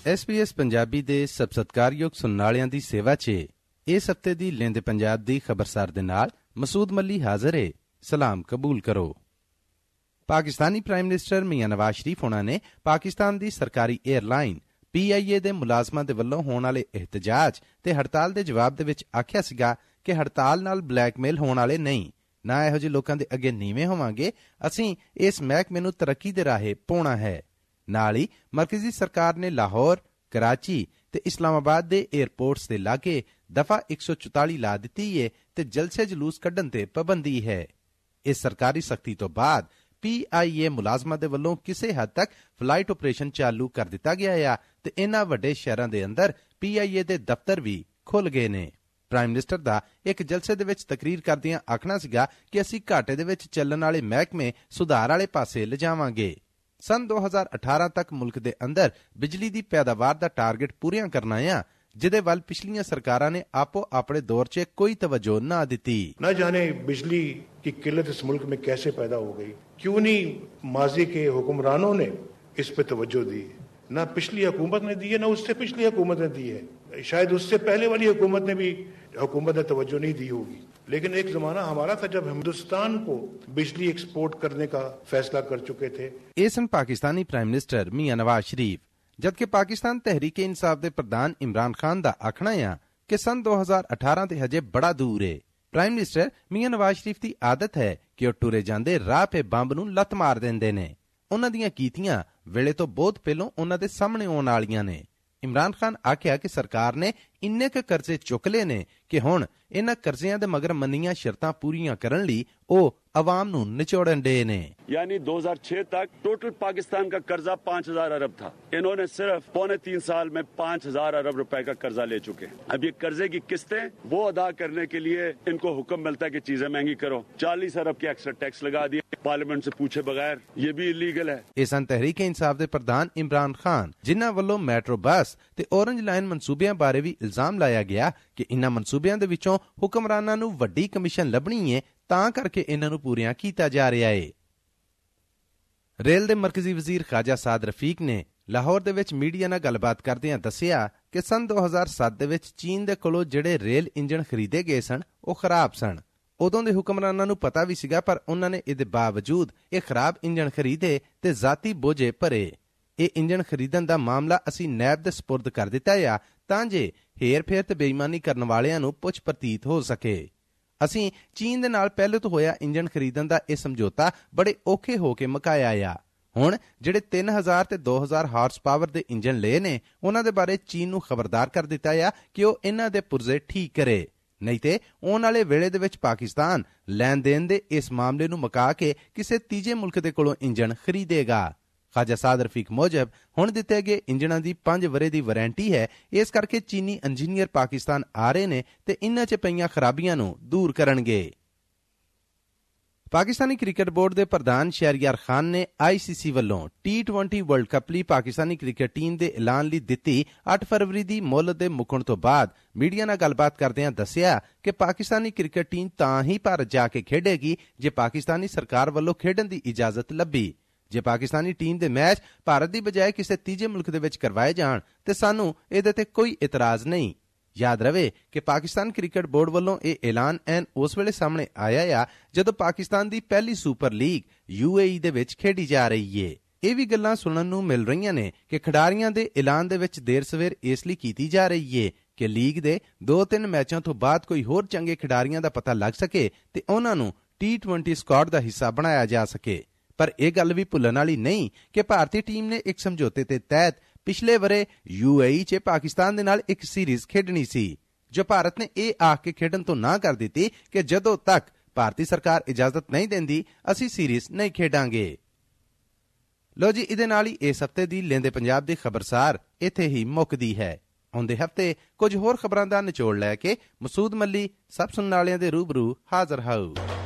SBS Punjabi ਦੇ ਸਭ ਸਤਿਕਾਰਯੋਗ ਸੁਣਨ ਵਾਲਿਆਂ ਦੀ ਸੇਵਾ 'ਚ ਇਸ ਹਫ਼ਤੇ ਦੀ ਲੈਂਦੇ ਪੰਜਾਬ ਦੀ ਖਬਰਸਾਰ ਦੇ ਨਾਲ ਮਸੂਦ ਮੱਲੀ ਹਾਜ਼ਰ ਏ। ਸਲਾਮ ਕਬੂਲ ਕਰੋ। ਪਾਕਿਸਤਾਨੀ ਪ੍ਰਾਈਮ ਮਿਨਿਸਟਰ ਮੀਆਂ ਨਵਾਜ਼ ਸ਼ਰੀਫ ਹੋਣਾ ਨੇ ਪਾਕਿਸਤਾਨ ਦੀ ਸਰਕਾਰੀ ਏਅਰਲਾਈਨ PIA ਦੇ ਮੁਲਾਜ਼ਮਾਂ ਦੇ ਵੱਲੋਂ ਹੋਣ ਵਾਲੇ ਇਹਤਜਾਜ ਤੇ ਹੜਤਾਲ ਦੇ ਜਵਾਬ ਦੇ ਵਿੱਚ ਆਖਿਆ ਸੀਗਾ ਕਿ ਹੜਤਾਲ ਨਾਲ ਬਲੈਕਮੇਲ ਹੋਣ ਵਾਲੇ ਨਹੀਂ, ਨਾ ਇਹੋ ਜਿਹੇ ਲੋਕਾਂ ਦੇ ਅੱਗੇ ਨੀਵੇਂ ਹੋਵਾਂਗੇ। ਅਸੀਂ ਇਸ ਮਹਿਕਮੇ ਨੂੰ ਤਰੱਕੀ ਦੇ ਰਾਹੇ ਪਾਉਣਾ ਹੈ। ਨਾਲ ਹੀ ਮਰਕਜ਼ੀ ਸਰਕਾਰ ਨੇ ਲਾਹੌਰ, ਕਰਾਚੀ ਤੇ ਇਸਲਾਮਾਬਾਦ ਦੇ ਏਅਰਪੋਰਟਸ ਦੇ ਲਾਗੇ ਦਫਾ 144 ਲਾ ਦਿੱਤੀ ਏ ਤੇ ਜਲਸੇ ਜਲੂਸ ਕੱਢਣ ਤੇ ਪਾਬੰਦੀ ਹੈ। ਇਸ ਸਰਕਾਰੀ ਸਖਤੀ ਤੋਂ ਬਾਅਦ PIA ਮੁਲਾਜ਼ਮਾਂ ਦੇ ਵੱਲੋਂ ਕਿਸੇ ਹੱਦ ਤੱਕ ਫਲਾਈਟ ਆਪਰੇਸ਼ਨ ਚਾਲੂ ਕਰ ਦਿੱਤਾ ਗਿਆ ਆ ਤੇ ਇਨ੍ਹਾਂ ਵੱਡੇ ਸ਼ਹਿਰਾਂ ਦੇ ਅੰਦਰ PIA ਦੇ ਦਫ਼ਤਰ ਵੀ ਖੁੱਲ ਗਏ ਨੇ। ਪ੍ਰਾਈਮ ਮਿਨਿਸਟਰ ਦਾ ਇੱਕ ਜਲਸੇ ਦੇ ਵਿੱਚ ਤਕਰੀਰ ਕਰਦਿਆਂ ਆਖਣਾ ਸੀਗਾ ਕਿ ਅਸੀਂ ਘਾਟੇ ਦੇ ਵਿੱਚ ਚੱਲਣ ਵਾਲੇ ਮਹਿਕਮੇ ਸੁਧਾਰ ਵਾਲੇ ਪਾਸੇ ਲਿਜਾਵਾਂਗੇ। ਸਨ 2018 ਤੱਕ ਮੁਲਕ ਦੇ ਅੰਦਰ ਬਿਜਲੀ ਦੀ ਪੈਦਾਵਾਰ ਦਾ ਟਾਰਗੇਟ ਪੂਰੀਆਂ ਕਰਨਾ ਆ, ਜਿਹਦੇ ਵੱਲ ਪਿਛਲੀਆਂ ਸਰਕਾਰਾਂ ਨੇ ਆਪੋ ਆਪਣੇ दौर 'ਚ कोई तवज्जो ना दी। न जाने बिजली की किल्लत इस मुल्क में कैसे पैदा हो गई, क्यों नहीं माजी के हुक्मरानों ने इस पे तवज्जो दी, न पिछली हुकूमत ने दी है न उससे पिछली हुकूमत ने दी है, शायद उससे पहले वाली हुकूमत ने तवज्जो नहीं दी होगी। लेकिन एक जमाना हमारा था जब हिंदुस्तान को बिजली एक्सपोर्ट करने का फैसला कर चुके थे। ਇਹ ਸਨ ਪਾਕਿਸਤਾਨੀ ਪ੍ਰਾਈਮ ਮਿਨਿਸਟਰ ਮੀਆਂ ਨਵਾਜ਼ ਸ਼ਰੀਫ। ਜਦਕਿ ਪਾਕਿਸਤਾਨ ਤਹਿਰੀਕ ਇਨਸਾਫ ਦੇ ਪ੍ਰਧਾਨ ਇਮਰਾਨ ਖਾਨ ਦਾ ਆਖਣਾ ਆ ਕਿ ਸਨ 2018 ਤੇ ਹਜੇ ਬੜਾ ਦੂਰ ਏ। ਪ੍ਰਾਈਮ ਮਿਨਿਸਟਰ ਮੀਆਂ ਨਵਾਜ਼ ਸ਼ਰੀਫ ਦੀ ਆਦਤ ਹੈ ਕਿ ਉਹ ਟੁਰੇ ਜਾਂਦੇ ਰਾਹ 'ਤੇ ਬੰਬ ਨੂੰ ਲੱਤ ਮਾਰ ਦਿੰਦੇ ਨੇ। ਉਹਨਾਂ ਦੀਆਂ ਕੀਤੀਆਂ ਵੇਲੇ ਤੋਂ ਬਹੁਤ ਪਹਿਲਾਂ ਉਹਨਾਂ ਦੇ ਸਾਹਮਣੇ ਆਉਣ ਵਾਲੀਆਂ ਨੇ। ਇਮਰਾਨ ਖਾਨ ਆਖਿਆ ਕਿ ਸਰਕਾਰ ਨੇ ਇੰਨੇ ਕੁ ਕਰਜ਼ੇ ਚੁੱਕ ਲਏ ਨੇ ਕਿ ਹੁਣ ਇਹਨਾਂ ਕਰਜ਼ਿਆਂ ਦੇ ਮਗਰ ਮੰਨੀਆਂ ਸ਼ਰਤਾਂ ਪੂਰੀਆਂ ਕਰਨ ਲਈ ਉਹ अवाम ਨੂੰ ਨਿਚੋੜਨ ਡੇ ਨੇ। यानी 2006 तक टोटल पाकिस्तान का कर्जा 5000 अरब था। इन्होंने सिर्फ 3.25 साल में 5000 अरब रुपए का कर्जा ले चुके हैं। अब ये कर्जे की किस्तें वो अदा करने के लिए इनको हुक्म मिलता है कि चीजें महंगी करो। 40 अरब की एक्स्ट्रा टैक्स लगा दिए पार्लियामेंट से पूछे बगैर, ये भी इलीगल है। इस तहरीक इंसाफ के प्रधान इमरान खान जिन्हां वल्लों मैट्रो बस ते ऑरेंज लाइन मनसूबियां बारे भी इल्जाम लाया गया कि इन्हां मनसूबियां दे विचों हुक्मरानां नूं वड्डी कमीशन लभणी है, तां करके इन्हां नूं पूरियां कीता जा रिहा है। रेल ਦੇ ਮਰਕਜ਼ੀ ਵਜ਼ੀਰ ਖਾਜਾ ਸਾਦ ਰਫੀਕ ਨੇ ਲਾਹੌਰ ਦੇ ਵਿੱਚ ਮੀਡੀਆ ਨਾਲ ਗੱਲਬਾਤ ਕਰਦਿਆਂ ਦੱਸਿਆ ਕਿ ਸਨ 2007 ਦੇ ਵਿੱਚ ਚੀਨ ਦੇ ਕੋਲੋਂ ਜਿਹੜੇ ਰੇਲ ਇੰਜਣ ਖਰੀਦੇ ਗਏ ਸਨ ਉਹ ਖਰਾਬ ਸਨ। ਉਦੋਂ ਦੇ ਹੁਕਮਰਾਨਾਂ ਨੂੰ ਪਤਾ ਵੀ ਸੀਗਾ, ਪਰ ਉਹਨਾਂ ਨੇ ਇਹਦੇ ਬਾਵਜੂਦ ਇਹ ਖਰਾਬ ਇੰਜਣ ਖਰੀਦੇ ਤੇ ਜ਼ਾਤੀ ਬੋਝੇ ਭਰੇ। ਇਹ ਇੰਜਣ ਖਰੀਦਣ ਦਾ ਮਾਮਲਾ ਅਸੀਂ ਨੈਬ ਦੇ ਸਪੁਰਦ ਕਰ ਦਿੱਤਾ ਆ ਤਾਂ ਜੇ ਹੇਰ ਫੇਰ ਤੇ ਬੇਈਮਾਨੀ ਕਰਨ ਵਾਲਿਆਂ ਨੂੰ ਪੁੱਛ ਪ੍ਰਤੀਤ ਹੋ ਸਕੇ। ਅਸੀਂ ਚੀਨ ਦੇ ਨਾਲ ਪਹਿਲੇ ਤੋਂ ਹੋਇਆ ਇੰਜਣ ਖਰੀਦਣ ਦਾ ਇਹ ਸਮਝੌਤਾ ਬੜੇ ਔਖੇ ਹੋ ਕੇ ਮੁਕਾਇਆ ਆ। ਹੁਣ ਜਿਹੜੇ 3000 ਤੇ 2000 ਹਾਰਸ ਪਾਵਰ ਦੇ ਇੰਜਣ ਲਏ ਨੇ ਉਹਨਾਂ ਦੇ ਬਾਰੇ ਚੀਨ ਨੂੰ ਖਬਰਦਾਰ ਕਰ ਦਿੱਤਾ ਆ ਕਿ ਉਹ ਇਹਨਾਂ ਦੇ ਪੁਰਜ਼ੇ ਠੀਕ ਕਰੇ, ਨਹੀਂ ਤੇ ਆਉਣ ਵਾਲੇ ਵੇਲੇ ਦੇ ਵਿੱਚ ਪਾਕਿਸਤਾਨ ਲੈਣ ਦੇਣ ਦੇ ਇਸ ਮਾਮਲੇ ਨੂੰ ਮੁਕਾ ਕੇ ਕਿਸੇ ਤੀਜੇ ਮੁਲਕ ਦੇ ਕੋਲੋਂ ਇੰਜਣ ਖਰੀਦੇਗਾ। ਖਾਜਾ ਸਾਦ ਰਫੀਕ ਮੁਜਬ ਹੁਣ ਦਿੱਤੇ ਗਏ ਇੰਜਣਾਂ ਦੀ 5 ਵਰੇ ਦੀ ਵਾਰੰਟੀ ਹੈ, ਇਸ ਕਰਕੇ ਚੀਨੀ ਇੰਜੀਨੀਅਰ ਪਾਕਿਸਤਾਨ ਆ ਰਹੇ ਨੇ ਤੇ ਇਨ੍ਹਾਂ 'ਚ ਪਈਆਂ ਖਰਾਬੀਆਂ ਨੂੰ ਦੂਰ ਕਰਨਗੇ। ਪਾਕਿਸਤਾਨੀ ਕ੍ਰਿਕਟ ਬੋਰਡ ਦੇ ਪ੍ਰਧਾਨ ਸ਼ਹਿਰਯਾਰ ਖਾਨ ਨੇ ICC ਵੱਲੋਂ T20 ਵਰਲਡ ਕੱਪ ਲਈ ਪਾਕਿਸਤਾਨੀ ਕ੍ਰਿਕਟ ਟੀਮ ਦੇ ਐਲਾਨ ਲਈ ਦਿੱਤੀ 8 ਫਰਵਰੀ ਦੀ ਮੁਹੱਲਤ ਦੇ ਮੁੱਕਣ ਤੋਂ ਬਾਅਦ ਮੀਡੀਆ ਨਾਲ ਗੱਲਬਾਤ ਕਰਦਿਆਂ ਦੱਸਿਆ ਕਿ ਪਾਕਿਸਤਾਨੀ ਕ੍ਰਿਕਟ ਟੀਮ ਤਾਂ ਹੀ ਭਾਰਤ ਜਾ ਕੇ ਖੇਡੇਗੀ ਜੇ ਪਾਕਿਸਤਾਨੀ ਸਰਕਾਰ ਵੱਲੋਂ ਖੇਡਣ ਦੀ ਇਜਾਜ਼ਤ ਲੱਭੀ। ਜੇ ਪਾਕਿਸਤਾਨੀ ਟੀਮ ਦੇ ਮੈਚ ਭਾਰਤ ਦੀ ਬਜਾਏ ਕਿਸੇ ਤੀਜੇ ਮੁਲਕ ਦੇ ਵਿੱਚ ਕਰਵਾਏ ਜਾਣ ਤੇ ਸਾਨੂੰ ਇਹਦੇ ਤੇ ਕੋਈ ਇਤਰਾਜ਼ ਨਹੀਂ। ਯਾਦ ਰਵੇ ਕਿ ਪਾਕਿਸਤਾਨ ਕ੍ਰਿਕਟ ਬੋਰਡ ਵੱਲੋਂ ਇਹ ਐਲਾਨ ਐਨ ਉਸ ਵੇਲੇ ਸਾਹਮਣੇ ਆਇਆ ਆ ਜਦੋਂ ਪਾਕਿਸਤਾਨ ਦੀ ਪਹਿਲੀ ਸੁਪਰ ਲੀਗ UAE ਦੇ ਵਿੱਚ ਖੇਡੀ ਜਾ ਰਹੀ ਏ। ਇਹ ਵੀ ਗੱਲਾਂ ਸੁਣਨ ਨੂੰ ਮਿਲ ਰਹੀਆਂ ਨੇ ਕਿ ਖਿਡਾਰੀਆਂ ਦੇ ਐਲਾਨ ਦੇ ਵਿੱਚ ਦੇਰ ਸਵੇਰ ਇਸ ਲਈ ਕੀਤੀ ਜਾ ਰਹੀ ਏ ਕਿ ਲੀਗ ਦੇ 2-3 ਮੈਚਾਂ ਤੋਂ ਬਾਅਦ ਕੋਈ ਹੋਰ ਚੰਗੇ ਖਿਡਾਰੀਆਂ ਦਾ ਪਤਾ ਲੱਗ ਸਕੇ ਤੇ ਉਹਨਾਂ ਨੂੰ T20 ਸਕਾਡ ਦਾ ਹਿੱਸਾ ਬਣਾਇਆ ਜਾ ਸਕੇ। ਪਰ ਇਹ ਗੱਲ ਵੀ ਭੁੱਲਣ ਵਾਲੀ ਨਹੀਂ ਕਿ ਭਾਰਤੀ ਟੀਮ ਨੇ ਇੱਕ ਸਮਝੌਤੇ ਦੇ ਤਹਿਤ ਪਿਛਲੇ ਵਰੇ UAE 'ਚ ਪਾਕਿਸਤਾਨ ਦੇ ਨਾਲ ਇੱਕ ਸੀਰੀਜ਼ ਖੇਡਣੀ ਸੀ, ਜੋ ਭਾਰਤ ਨੇ ਇਹ ਆਖ ਕੇ ਖੇਡਣ ਤੋਂ ਨਾ ਕਰ ਦਿੱਤੀ ਕਿ ਜਦੋਂ ਤੱਕ ਭਾਰਤੀ ਸਰਕਾਰ ਇਜਾਜ਼ਤ ਨਹੀਂ ਦਿੰਦੀ ਅਸੀਂ ਸੀਰੀਜ਼ ਨਹੀਂ ਖੇਡਾਂਗੇ। ਲੋ ਜੀ, ਇਹਦੇ ਨਾਲ ਹੀ ਇਸ ਹਫ਼ਤੇ ਦੀ ਲੈਂਦੇ ਪੰਜਾਬ ਦੀ ਖਬਰਸਾਰ ਇੱਥੇ ਹੀ ਮੁੱਕਦੀ ਹੈ। ਆਉਂਦੇ ਹਫ਼ਤੇ ਕੁਝ ਹੋਰ ਖਬਰਾਂ ਦਾ ਨਿਚੋੜ ਲੈ ਕੇ ਮਸੂਦ ਮੱਲੀ ਸਭ ਸੁਣਨ ਵਾਲਿਆਂ ਦੇ ਰੂਬਰੂ ਹਾਜ਼ਰ ਹੋਊ।